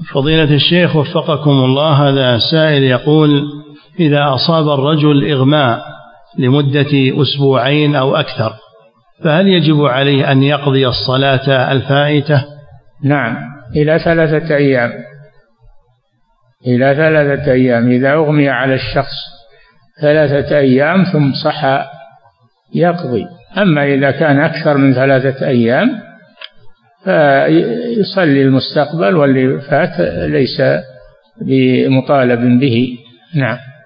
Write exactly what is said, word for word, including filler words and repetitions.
فضيلة الشيخ وفقكم الله، هذا سائل يقول: إذا أصاب الرجل إغماء لمدة أسبوعين أو أكثر، فهل يجب عليه أن يقضي الصلاة الفائتة؟ نعم، إلى ثلاثة أيام إلى ثلاثة أيام إذا أغمي على الشخص ثلاثة أيام ثم صحى يقضي. أما إذا كان أكثر من ثلاثة أيام فيصلي المستقبل، واللي فات ليس بمطالب به. نعم.